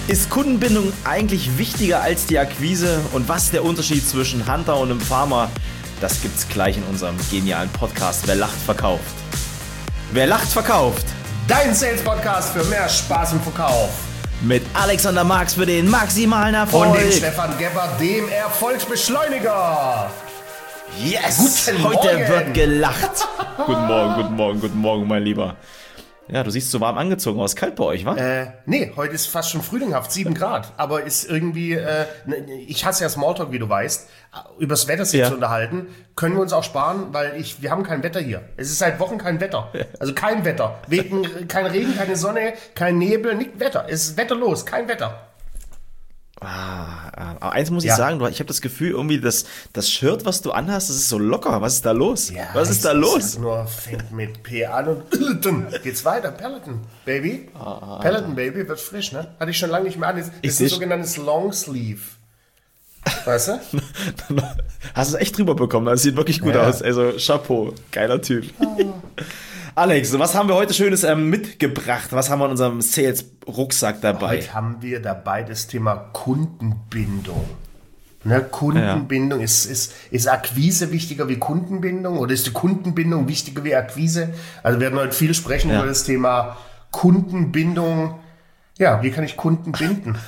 Ist Kundenbindung eigentlich wichtiger als die Akquise? Und was ist der Unterschied zwischen Hunter und einem Farmer? Das gibt's gleich in unserem genialen Podcast Wer lacht, verkauft. Wer lacht, verkauft. Dein Sales-Podcast für mehr Spaß im Verkauf. Mit Alexander Marx für den maximalen Erfolg. Und dem Stefan Gebber, dem Erfolgsbeschleuniger. Yes, Guten heute Morgen. wird gelacht. Guten Morgen, mein Lieber. Ja, du siehst so warm angezogen aus. Kalt bei euch, wa? Nee, heute ist fast schon frühlinghaft, 7 Grad. Aber ist irgendwie, ich hasse ja Smalltalk, wie du weißt. Übers Wetter sich zu unterhalten, können wir uns auch sparen, weil wir haben kein Wetter hier. Es ist seit Wochen kein Wetter. Also kein Wetter. Kein Regen, keine Sonne, kein Nebel, nicht Wetter. Es ist wetterlos, kein Wetter. Aber eins muss ich sagen, ich habe das Gefühl, irgendwie das Shirt, was du anhast, das ist so locker. Was ist da los? Ja, was ist da los? Nur fängt mit P an und Peloton. Geht's weiter, Peloton, Baby. Peloton, Baby, wird frisch, ne? Hatte ich schon lange nicht mehr an. Das ist ein sogenanntes Longsleeve. Weißt du? Hast du es echt drüber bekommen? Das sieht wirklich gut aus. Also Chapeau, geiler Typ. Alex, was haben wir heute Schönes mitgebracht? Was haben wir in unserem Sales-Rucksack dabei? Heute haben wir dabei das Thema Kundenbindung. Ne, Kundenbindung, ist Akquise wichtiger wie Kundenbindung oder ist die Kundenbindung wichtiger wie Akquise? Also wir werden heute viel sprechen über das Thema Kundenbindung. Ja, wie kann ich Kunden binden?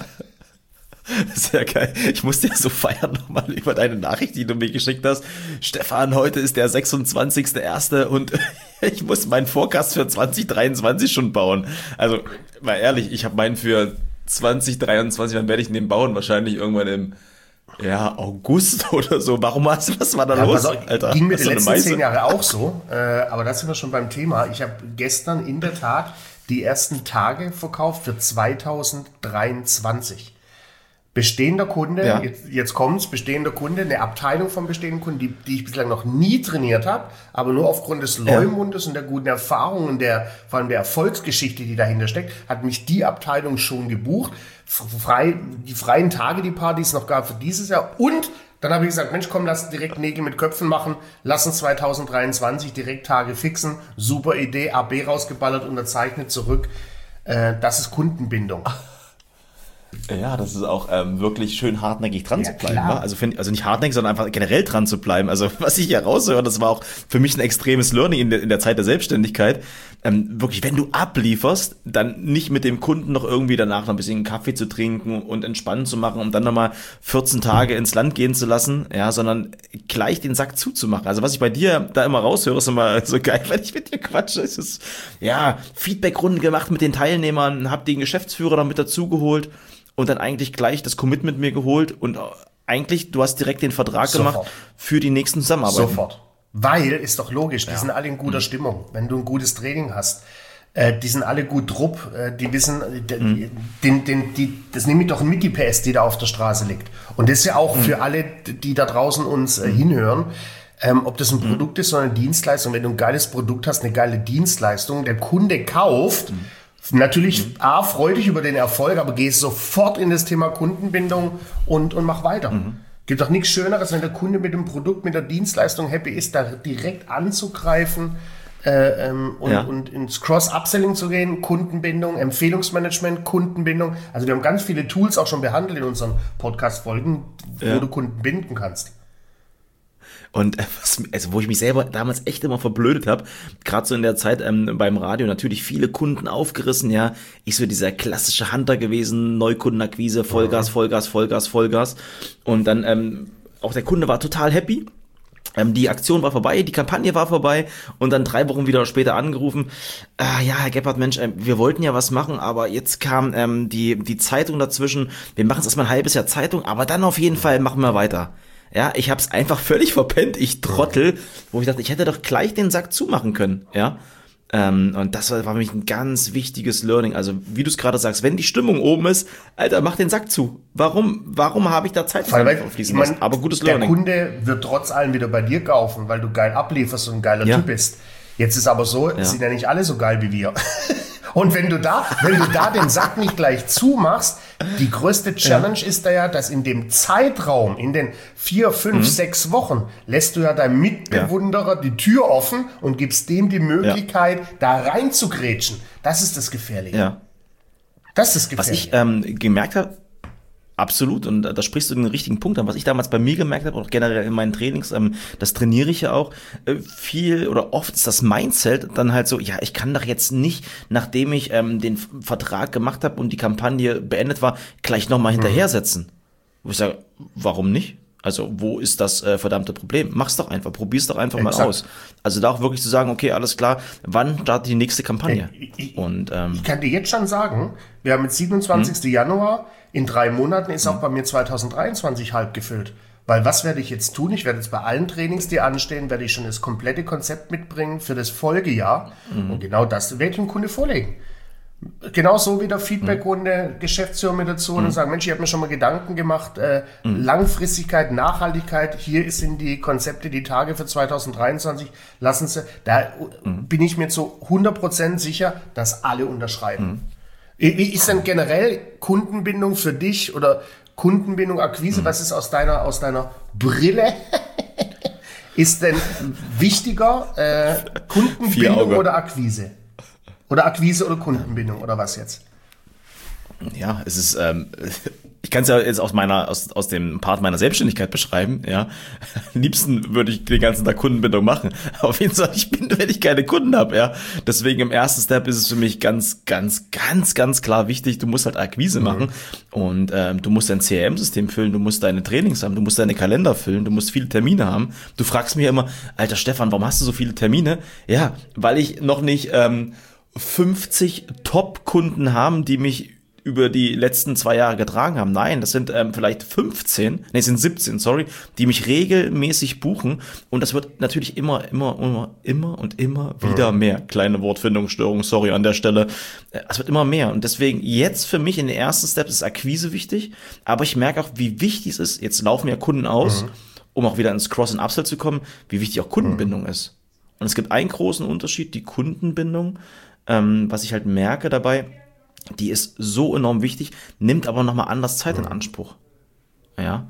Sehr geil. Ich musste ja so feiern nochmal über deine Nachricht, die du mir geschickt hast. Stefan, heute ist der 26.01. und ich muss meinen Forecast für 2023 schon bauen. Also, mal ehrlich, ich habe meinen für 2023, dann werde ich den bauen, wahrscheinlich irgendwann im August oder so. Was war da los, Alter? Ging mir die letzten 10 Jahre auch so, aber da sind wir schon beim Thema. Ich habe gestern in der Tat die ersten Tage verkauft für 2023. Bestehender Kunde, jetzt kommt's, bestehender Kunde, eine Abteilung von bestehenden Kunden, die ich bislang noch nie trainiert habe, aber nur aufgrund des Leumundes und der guten Erfahrung und vor allem der Erfolgsgeschichte, die dahinter steckt, hat mich die Abteilung schon gebucht. Die freien Tage, die paar, die es noch gab für dieses Jahr. Und dann habe ich gesagt, Mensch, komm, lass direkt Nägel mit Köpfen machen, lass uns 2023 direkt Tage fixen. Super Idee, AB rausgeballert, unterzeichnet, zurück. Das ist Kundenbindung. Ja, das ist auch wirklich schön hartnäckig dran zu bleiben. Also nicht hartnäckig, sondern einfach generell dran zu bleiben. Also was ich hier raushöre, das war auch für mich ein extremes Learning in der Zeit der Selbstständigkeit. Wirklich, wenn du ablieferst, dann nicht mit dem Kunden noch irgendwie danach noch ein bisschen Kaffee zu trinken und entspannen zu machen, um dann nochmal 14 Tage ins Land gehen zu lassen, sondern gleich den Sack zuzumachen. Also was ich bei dir da immer raushöre, ist immer so geil, wenn ich mit dir quatsche. Es ist, Feedbackrunden gemacht mit den Teilnehmern, hab den Geschäftsführer noch mit dazugeholt. Und dann eigentlich gleich das Commitment mir geholt und eigentlich, du hast direkt den Vertrag gemacht für die nächsten Zusammenarbeiten. Sofort. Weil, ist doch logisch, die sind alle in guter Stimmung. Wenn du ein gutes Training hast, die sind alle gut drupp, die wissen, das nehme ich doch mit, die PS, die da auf der Straße liegt. Und das ist ja auch für alle, die da draußen uns hinhören, ob das ein Produkt ist oder eine Dienstleistung. Wenn du ein geiles Produkt hast, eine geile Dienstleistung, der Kunde kauft, natürlich, freu dich über den Erfolg, aber geh sofort in das Thema Kundenbindung und mach weiter. Gibt doch nichts Schöneres, wenn der Kunde mit dem Produkt, mit der Dienstleistung happy ist, da direkt anzugreifen und ins Cross-Upselling zu gehen, Kundenbindung, Empfehlungsmanagement, Kundenbindung. Also wir haben ganz viele Tools auch schon behandelt in unseren Podcast-Folgen, wo du Kunden binden kannst. Und wo ich mich selber damals echt immer verblödet habe, gerade so in der Zeit beim Radio, natürlich viele Kunden aufgerissen, ich so dieser klassische Hunter gewesen, Neukundenakquise, Vollgas. Und dann auch der Kunde war total happy. Die Aktion war vorbei, die Kampagne war vorbei und dann 3 Wochen wieder später angerufen. Herr Gebhardt, Mensch, wir wollten ja was machen, aber jetzt kam die Zeitung dazwischen. Wir machen es erstmal ein halbes Jahr Zeitung, aber dann auf jeden Fall machen wir weiter. Ja, ich hab's einfach völlig verpennt, ich Trottel, wo ich dachte, ich hätte doch gleich den Sack zumachen können, und das war für mich ein ganz wichtiges Learning. Also, wie du es gerade sagst, wenn die Stimmung oben ist, Alter, mach den Sack zu. Warum habe ich da Zeit fließen lassen? Aber gutes Learning. Der Kunde wird trotz allem wieder bei dir kaufen, weil du geil ablieferst und ein geiler Typ bist. Jetzt ist aber so, sind ja nicht alle so geil wie wir. Und wenn du da den Sack nicht gleich zumachst, die größte Challenge ist da ja, dass in dem Zeitraum, in den 4, 5, 6 Wochen, lässt du ja deinem Mitbewunderer die Tür offen und gibst dem die Möglichkeit, da rein zu grätschen. Das ist das Gefährliche. Ja. Das ist Was gefährlich. ich gemerkt habe, absolut, und da sprichst du den richtigen Punkt an. Was ich damals bei mir gemerkt habe, auch generell in meinen Trainings, das trainiere ich ja auch, viel oder oft ist das Mindset dann halt so, ja, ich kann doch jetzt nicht, nachdem ich den Vertrag gemacht habe und die Kampagne beendet war, gleich nochmal hinterher setzen. Wo ich sage, warum nicht? Also wo ist das verdammte Problem? Mach's doch einfach, probier's doch einfach mal aus. Also da auch wirklich zu sagen, okay, alles klar, wann startet die nächste Kampagne? Ich kann dir jetzt schon sagen, wir haben jetzt 27. Januar, in 3 Monaten ist auch bei mir 2023 halb gefüllt. Weil was werde ich jetzt tun? Ich werde jetzt bei allen Trainings, die anstehen, werde ich schon das komplette Konzept mitbringen für das Folgejahr. Und genau das werde ich dem Kunde vorlegen. Genauso wie der Feedbackrunde, Geschäftsführer mit dazu und sagen, Mensch, ich habe mir schon mal Gedanken gemacht, Langfristigkeit, Nachhaltigkeit, hier sind die Konzepte, die Tage für 2023, lassen Sie, da bin ich mir zu 100% sicher, dass alle unterschreiben. Wie ist denn generell Kundenbindung für dich oder Kundenbindung, Akquise, was ist aus deiner Brille? Ist denn wichtiger Kundenbindung oder Akquise? Oder Akquise oder Kundenbindung oder was jetzt? Ja, es ist, ich kann es ja jetzt aus dem Part meiner Selbstständigkeit beschreiben, ja. Am liebsten würde ich den ganzen Tag Kundenbindung machen. Aber auf jeden Fall, wenn ich keine Kunden habe, ja. Deswegen im ersten Step ist es für mich ganz klar wichtig, du musst halt Akquise machen und du musst dein CRM-System füllen, du musst deine Trainings haben, du musst deine Kalender füllen, du musst viele Termine haben. Du fragst mich ja immer, alter Stefan, warum hast du so viele Termine? Ja, weil ich noch nicht 50 Top-Kunden haben, die mich über die letzten 2 Jahre getragen haben. Nein, das sind vielleicht 15, es sind 17, sorry, die mich regelmäßig buchen. Und das wird natürlich immer wieder mehr. Kleine Wortfindungsstörung, sorry an der Stelle. Es wird immer mehr. Und deswegen jetzt für mich in den ersten Steps ist Akquise wichtig. Aber ich merke auch, wie wichtig es ist. Jetzt laufen ja Kunden aus, um auch wieder ins Cross- und Upsell zu kommen, wie wichtig auch Kundenbindung ist. Und es gibt einen großen Unterschied, die Kundenbindung, was ich halt merke dabei, die ist so enorm wichtig, nimmt aber nochmal anders Zeit in Anspruch. Ja,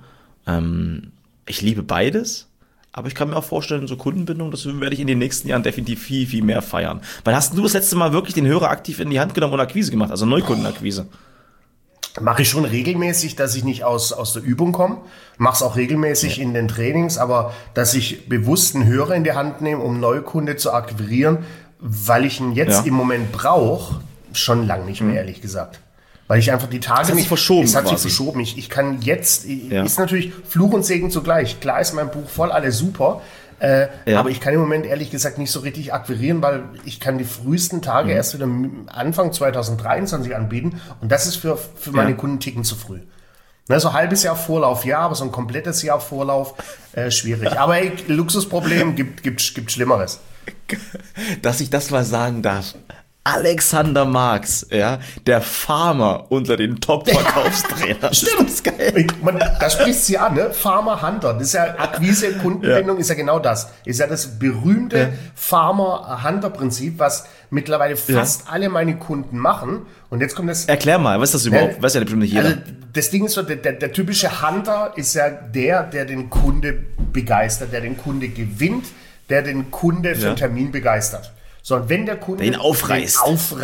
ich liebe beides, aber ich kann mir auch vorstellen, so Kundenbindung, das werde ich in den nächsten Jahren definitiv viel mehr feiern. Wann hast du das letzte Mal wirklich den Hörer aktiv in die Hand genommen und Akquise gemacht, also Neukundenakquise? Mache ich schon regelmäßig, dass ich nicht aus der Übung komme. Mache es auch regelmäßig in den Trainings, aber dass ich bewusst einen Hörer in die Hand nehme, um Neukunde zu akquirieren, weil ich ihn jetzt im Moment brauche, schon lang nicht mehr, ehrlich gesagt. Weil ich einfach die Tage nicht verschoben. Es hat sich verschoben. Ich kann jetzt, ist natürlich Fluch und Segen zugleich. Klar ist mein Buch voll, alles super. Aber ich kann im Moment ehrlich gesagt nicht so richtig akquirieren, weil ich kann die frühesten Tage erst wieder Anfang 2023 anbieten. Und das ist für meine Kunden Ticken zu früh. Ne, so ein halbes Jahr Vorlauf, ja, aber so ein komplettes Jahr Vorlauf, schwierig. Aber ey, Luxusproblem gibt Schlimmeres. Dass ich das mal sagen darf. Alexander Marx, ja, der Farmer unter den Top-Verkaufstrainern. Stimmt. Das ist geil. Da sprichst du ja an, ne? Farmer Hunter. Das ist ja Akquise, Kundenbindung, ist ja genau das. Ist ja das berühmte Farmer-Hunter-Prinzip, was mittlerweile fast alle meine Kunden machen. Und jetzt kommt das. Erklär mal, was ist das überhaupt? Weiß ja bestimmt nicht jeder. Also, das Ding ist so, der typische Hunter ist ja der den Kunde begeistert, der den Kunde gewinnt, der den Kunde für einen Termin begeistert. So, und wenn der Kunde den aufreißt,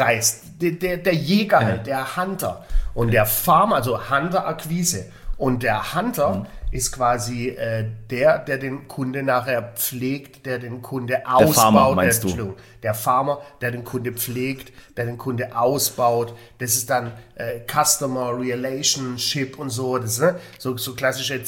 der Jäger halt, der Hunter und der Farmer, also Hunter-Akquise. Und der Hunter ist quasi der den Kunde nachher pflegt, der den Kunde ausbaut. Der Farmer, meinst du? Der Farmer, der den Kunde pflegt, der den Kunde ausbaut. Das ist dann Customer Relationship und so. Das ist, ne? so klassische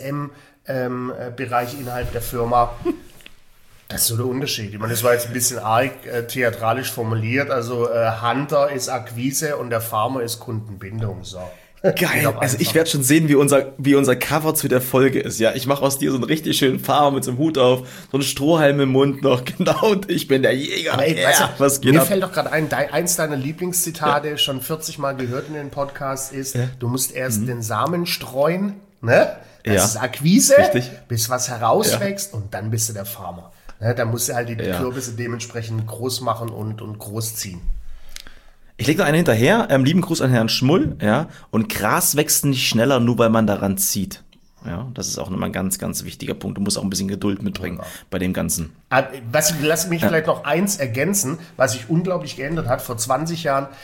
CSM-Bereich innerhalb der Firma. Das ist so der Unterschied. Ich meine, das war jetzt ein bisschen arg theatralisch formuliert. Also Hunter ist Akquise und der Farmer ist Kundenbindung. So. Geil. Also ich werde schon sehen, wie unser Cover zu der Folge ist. Ja, ich mache aus dir so einen richtig schönen Farmer mit so einem Hut auf, so einen Strohhalm im Mund noch. Genau. Und ich bin der Jäger. Aber ey, weißt du, was geht mir ab? Fällt doch gerade ein, eins deiner Lieblingszitate, schon 40 Mal gehört in den Podcast, ist, du musst erst den Samen streuen, ne? Das ist Akquise, bis was herauswächst und dann bist du der Farmer. Ne, da musst du halt die Kürbisse dementsprechend groß machen und groß ziehen. Ich lege noch einen hinterher. Lieben Gruß an Herrn Schmull. Ja, und Gras wächst nicht schneller, nur weil man daran zieht. Ja, das ist auch nochmal ein ganz wichtiger Punkt. Du musst auch ein bisschen Geduld mitbringen bei dem Ganzen. Lass mich vielleicht noch eins ergänzen, was sich unglaublich geändert hat. Vor 20 Jahren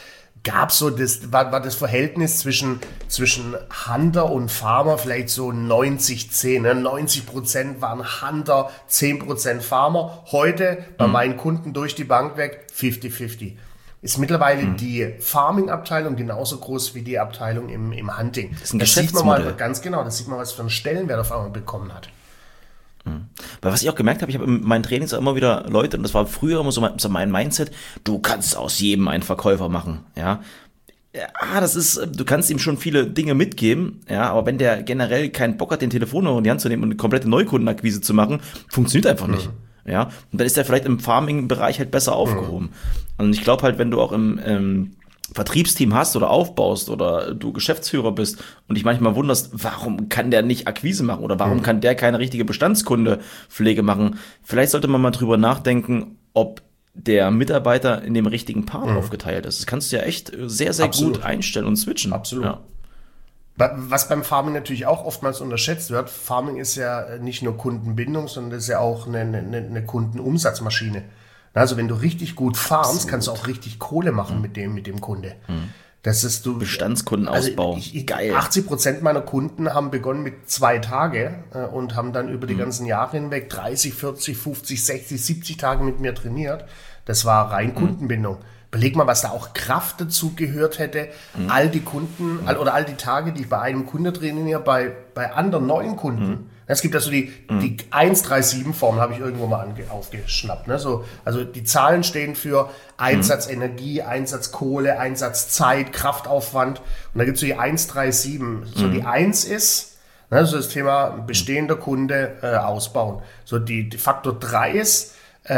war das Verhältnis zwischen Hunter und Farmer vielleicht so 90-10. Ne? 90% waren Hunter, 10% Farmer. Heute bei meinen Kunden durch die Bank weg 50-50. Ist mittlerweile die Farming-Abteilung genauso groß wie die Abteilung im Hunting. Das ist ein das sieht man Geschäftsmodell. mal ganz genau, das sieht man, was für einen Stellenwert auf einmal bekommen hat. Weil was ich auch gemerkt habe, ich habe in meinen Trainings auch immer wieder Leute, und das war früher immer so mein Mindset, du kannst aus jedem einen Verkäufer machen, ja. Ja, du kannst ihm schon viele Dinge mitgeben, ja, aber wenn der generell keinen Bock hat, den Telefonhörer in die Hand zu nehmen und eine komplette Neukundenakquise zu machen, funktioniert einfach nicht. Ja, und dann ist er vielleicht im Farming-Bereich halt besser aufgehoben. Und ich glaube halt, wenn du auch im Vertriebsteam hast oder aufbaust oder du Geschäftsführer bist und dich manchmal wunderst, warum kann der nicht Akquise machen oder warum kann der keine richtige Bestandskundepflege machen, vielleicht sollte man mal drüber nachdenken, ob der Mitarbeiter in dem richtigen Part aufgeteilt ist. Das kannst du ja echt sehr, sehr Absolut. gut einstellen und switchen. Absolut. Ja. Was beim Farming natürlich auch oftmals unterschätzt wird, Farming ist ja nicht nur Kundenbindung, sondern das ist ja auch eine Kundenumsatzmaschine. Also wenn du richtig gut farmst, kannst du auch richtig Kohle machen mit dem Kunde. Das ist Bestandskundenausbau. Geil. 80% meiner Kunden haben begonnen mit 2 Tage und haben dann über die ganzen Jahre hinweg 30, 40, 50, 60, 70 Tage mit mir trainiert. Das war rein Kundenbindung. Überleg mal, was da auch Kraft dazu gehört hätte, all die Kunden oder all die Tage, die ich bei einem Kunde trainiere, bei anderen neuen Kunden. Es gibt also die 1-3-7-Formel, habe ich irgendwo mal aufgeschnappt. Ne? Also die Zahlen stehen für Einsatz Energie, Einsatz Kohle, Einsatz Zeit, Kraftaufwand. Und da gibt es so die 1-3-7. So die 1 ist, ne, so das Thema bestehender Kunde ausbauen. So die Faktor 3 ist,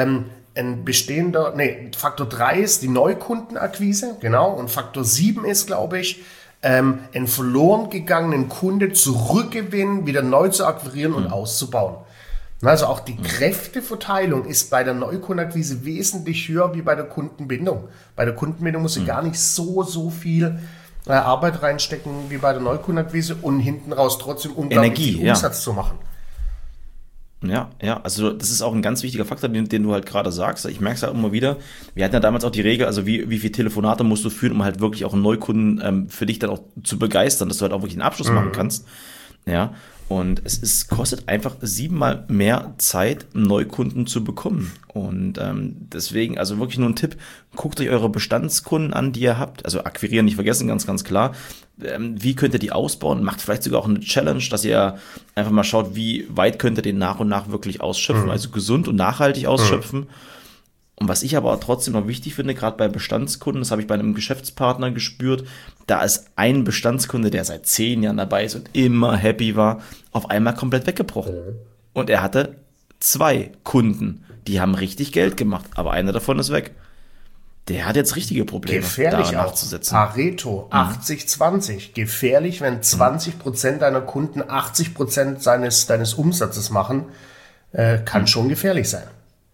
Faktor 3 ist die Neukundenakquise, genau, und Faktor 7 ist, glaube ich, einen verloren gegangenen Kunde zurückgewinnen, wieder neu zu akquirieren und auszubauen. Also auch die Kräfteverteilung ist bei der Neukundenakquise wesentlich höher wie bei der Kundenbindung. Bei der Kundenbindung muss ich gar nicht so viel Arbeit reinstecken wie bei der Neukundenakquise und hinten raus trotzdem unglaublich viel Umsatz zu machen. Ja, also das ist auch ein ganz wichtiger Faktor, den du halt gerade sagst. Ich merke es ja immer wieder. Wir hatten ja damals auch die Regel, also wie viele Telefonate musst du führen, um halt wirklich auch einen Neukunden für dich dann auch zu begeistern, dass du halt auch wirklich einen Abschluss machen kannst. Ja, und es kostet einfach 7-mal mehr Zeit, einen Neukunden zu bekommen. Und deswegen, also wirklich nur ein Tipp, guckt euch eure Bestandskunden an, die ihr habt. Also akquirieren nicht vergessen, ganz, ganz klar. Wie könnt ihr die ausbauen? Macht vielleicht sogar auch eine Challenge, dass ihr einfach mal schaut, wie weit könnt ihr den nach und nach wirklich ausschöpfen, also gesund und nachhaltig ausschöpfen. Und was ich aber trotzdem noch wichtig finde, gerade bei Bestandskunden, das habe ich bei einem Geschäftspartner gespürt, da ist ein Bestandskunde, der seit 10 Jahren dabei ist und immer happy war, auf einmal komplett weggebrochen. Und er hatte 2 Kunden, die haben richtig Geld gemacht, aber einer davon ist weg. Der hat jetzt richtige Probleme, gefährlich da auch. nachzusetzen. Pareto, 80-20. Gefährlich, wenn 20% deiner Kunden 80% deines Umsatzes machen, kann schon gefährlich sein.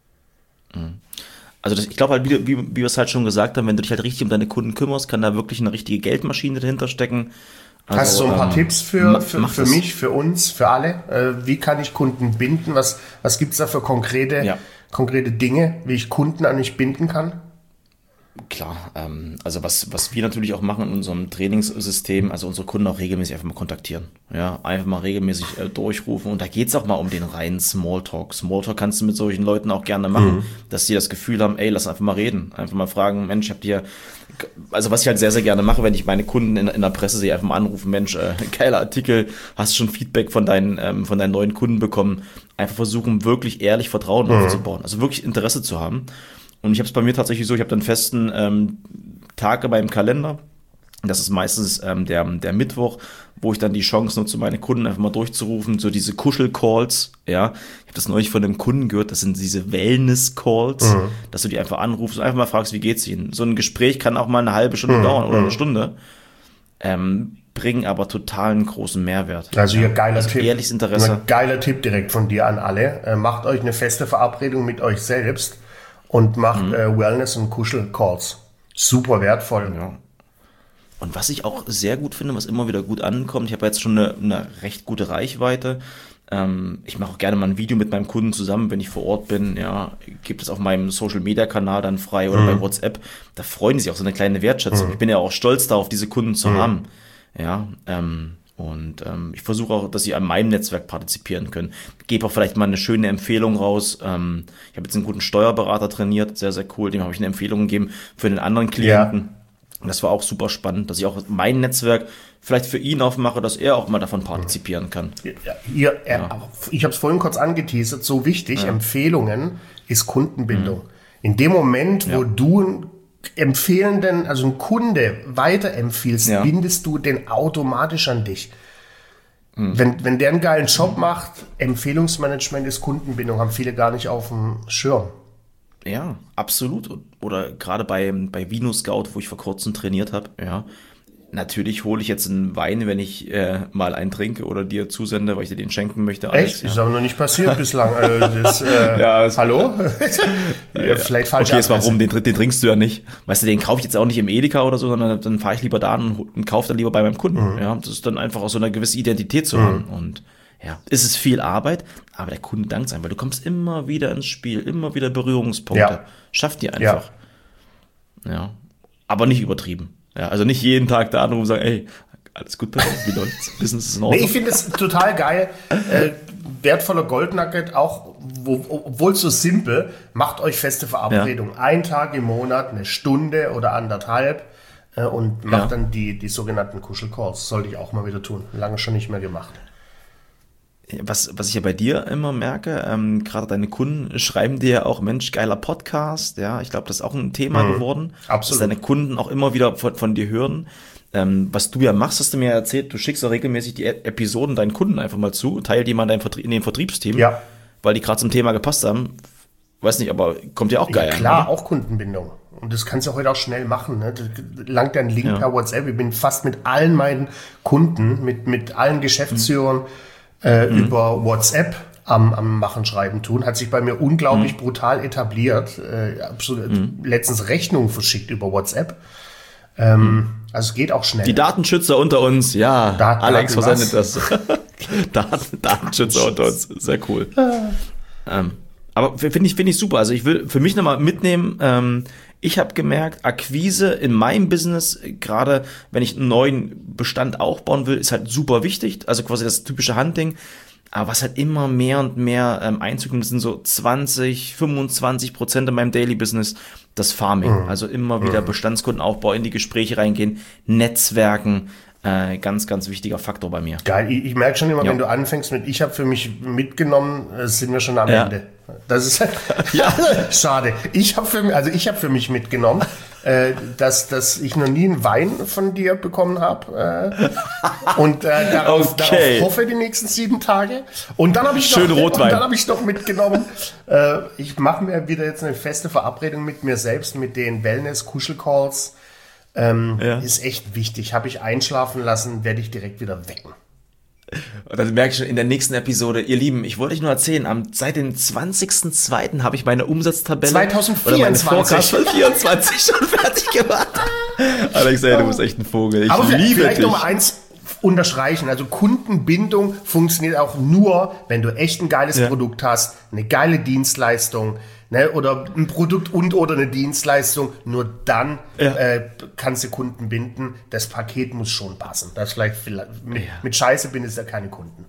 Also ich glaube halt, wie wir es halt schon gesagt haben, wenn du dich halt richtig um deine Kunden kümmerst, kann da wirklich eine richtige Geldmaschine dahinter stecken. Also, hast du so ein paar Tipps für mich, für uns, für alle? Wie kann ich Kunden binden? Was gibt's da für konkrete Dinge, wie ich Kunden an mich binden kann? Klar, also was wir natürlich auch machen in unserem Trainingssystem, also unsere Kunden auch regelmäßig einfach mal kontaktieren. Ja, einfach mal regelmäßig durchrufen. Und da geht's auch mal um den reinen Smalltalk. Smalltalk kannst du mit solchen Leuten auch gerne machen, dass sie das Gefühl haben, ey, lass einfach mal reden. Einfach mal fragen, Mensch, ich hab dir, also was ich halt sehr, sehr gerne mache, wenn ich meine Kunden in der Presse sehe, einfach mal anrufen, Mensch, geiler Artikel, hast schon Feedback von deinen neuen Kunden bekommen. Einfach versuchen, wirklich ehrlich Vertrauen aufzubauen. Also wirklich Interesse zu haben. Und ich habe es bei mir tatsächlich so, ich habe dann festen Tag in meinem Kalender. Das ist meistens der Mittwoch, wo ich dann die Chance nutze, meine Kunden einfach mal durchzurufen, so diese Kuschel-Calls, ja. Ich habe das neulich von einem Kunden gehört, das sind diese Wellness-Calls, dass du die einfach anrufst und einfach mal fragst, wie geht's ihnen? So ein Gespräch kann auch mal eine halbe Stunde dauern oder eine Stunde, bringen aber totalen großen Mehrwert. Also hier geiler Tipp. Ehrliches Interesse. Ein geiler Tipp direkt von dir an alle. Macht euch eine feste Verabredung mit euch selbst und macht Wellness- und Kuschel-Calls. Super wertvoll. Ja. Und was ich auch sehr gut finde, was immer wieder gut ankommt, ich habe jetzt schon eine recht gute Reichweite, Ich mache auch gerne mal ein Video mit meinem Kunden zusammen, wenn ich vor Ort bin, ja, gebe das auf meinem Social-Media-Kanal dann frei oder bei WhatsApp. Da freuen die sich auch so eine kleine Wertschätzung. Ich bin ja auch stolz darauf, diese Kunden zu haben. Ja, ich versuche auch, dass sie an meinem Netzwerk partizipieren können. Gebe auch vielleicht mal eine schöne Empfehlung raus. Ich habe jetzt einen guten Steuerberater trainiert, sehr, sehr cool. Dem habe ich eine Empfehlung gegeben für den anderen Klienten. Ja. Und das war auch super spannend, dass ich auch mein Netzwerk vielleicht für ihn aufmache, dass er auch mal davon partizipieren kann. Ich habe es vorhin kurz angeteasert, so wichtig, Empfehlungen ist Kundenbindung. In dem Moment, wo du einen Empfehlenden, also einen Kunde weiterempfiehlst, bindest du den automatisch an dich. Wenn der einen geilen Job macht, Empfehlungsmanagement ist Kundenbindung, haben viele gar nicht auf dem Schirm. Ja, absolut. Oder gerade bei Vino Scout, wo ich vor kurzem trainiert habe, ja. Natürlich hole ich jetzt einen Wein, wenn ich mal einen trinke oder dir zusende, weil ich dir den schenken möchte. Alex, echt? Ja. Ist aber noch nicht passiert bislang. Hallo? Vielleicht falsch. Okay, jetzt warum? Den trinkst du ja nicht. Weißt du, den kaufe ich jetzt auch nicht im Edeka oder so, sondern dann fahre ich lieber da und kaufe dann lieber bei meinem Kunden. Ja, das ist dann einfach auch so eine gewisse Identität zu haben. Und ja, ist es viel Arbeit, aber der Kunde dankt einem, weil du kommst immer wieder ins Spiel, immer wieder Berührungspunkte. Ja. Schafft dir einfach. Ja, aber nicht übertrieben. Ja, also nicht jeden Tag da anrufen und sagen, ey, alles gut bei uns, wie läuft's? Business ist in Ordnung. Nee, ich finde es total geil. Wertvoller Goldnugget, auch, obwohl so simpel, macht euch feste Verabredungen. Ja. 1 Tag im Monat, 1 Stunde oder 1,5 und macht dann die sogenannten Kuschelcalls. Sollte ich auch mal wieder tun. Lange schon nicht mehr gemacht. Was ich ja bei dir immer merke, gerade deine Kunden schreiben dir ja auch, Mensch, geiler Podcast, ja, ich glaube, das ist auch ein Thema geworden, absolut. Dass deine Kunden auch immer wieder von dir hören. Was du ja machst, hast du mir erzählt, du schickst auch regelmäßig die Episoden deinen Kunden einfach mal zu, teil die mal in den Vertriebsteam, weil die gerade zum Thema gepasst haben. Weiß nicht, aber kommt ja auch geil. Ja, klar, auch Kundenbindung. Und das kannst du heute auch schnell machen. Ne? Langt ein Link per WhatsApp. Ich bin fast mit allen meinen Kunden, mit allen Geschäftsführern, über WhatsApp am Machen, Schreiben, Tun, hat sich bei mir unglaublich brutal etabliert. Letztens Rechnungen verschickt über WhatsApp. Also es geht auch schnell. Die Datenschützer unter uns, ja. Alex versendet das. Datenschützer unter uns, sehr cool. Aber finde ich super. Also ich will für mich nochmal mitnehmen, ich habe gemerkt, Akquise in meinem Business, gerade wenn ich einen neuen Bestand aufbauen will, ist halt super wichtig. Also quasi das typische Hunting. Aber was halt immer mehr und mehr Einzug nimmt, sind so 20-25% in meinem Daily Business, das Farming. Also immer wieder Bestandskundenaufbau, in die Gespräche reingehen, Netzwerken. Ganz, ganz wichtiger Faktor bei mir. Geil, ich merke schon immer, wenn du anfängst mit ich habe für mich mitgenommen, sind wir schon am Ende. Das ist schade. Ich habe für mich mitgenommen, dass ich noch nie einen Wein von dir bekommen habe und darauf hoffe die nächsten 7 Tage. Und dann habe ich noch mitgenommen. Ich mache mir wieder jetzt eine feste Verabredung mit mir selbst, mit den Wellness-Kuschel-Calls. Ist echt wichtig. Habe ich einschlafen lassen, werde ich direkt wieder wecken. Und dann merke ich schon in der nächsten Episode, ihr Lieben, ich wollte euch nur erzählen, seit dem 20.02. habe ich meine Umsatztabelle 2024 oder meine Forecast von 24 schon fertig gemacht. Alex, ey, du bist echt ein Vogel. Ich liebe dich. Vielleicht noch mal eins unterstreichen. Also Kundenbindung funktioniert auch nur, wenn du echt ein geiles Produkt hast, eine geile Dienstleistung, ne, oder ein Produkt oder eine Dienstleistung. Nur dann kannst du Kunden binden. Das Paket muss schon passen. Das vielleicht mit Scheiße bindest du ja keine Kunden.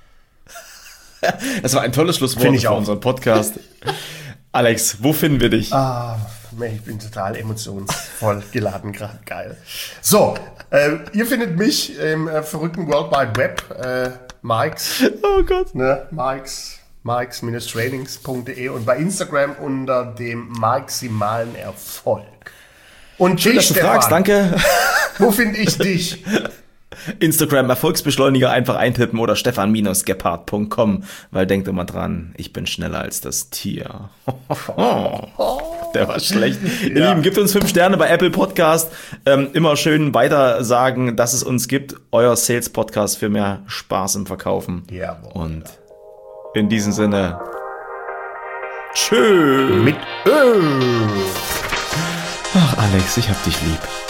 Das war ein tolles Schlusswort für unseren Podcast. Alex, wo finden wir dich? Ich bin total emotionsvoll geladen gerade. Geil. So, ihr findet mich im verrückten World Wide Web. Mikes. Oh Gott. Ne, Mikes-trainings.de und bei Instagram unter dem maximalen Erfolg. Und schön, dass du fragst, danke. Wo finde ich dich? Instagram Erfolgsbeschleuniger einfach eintippen oder stefan-gebhardt.com, weil denkt immer dran, ich bin schneller als das Tier. Der war schlecht. Ihr Lieben, gebt uns 5 Sterne bei Apple Podcast. Immer schön weiter sagen, dass es uns gibt. Euer Sales Podcast für mehr Spaß im Verkaufen. Jawohl. Und in diesem Sinne, tschüss. Mit Ö. Ach, Alex, ich hab dich lieb.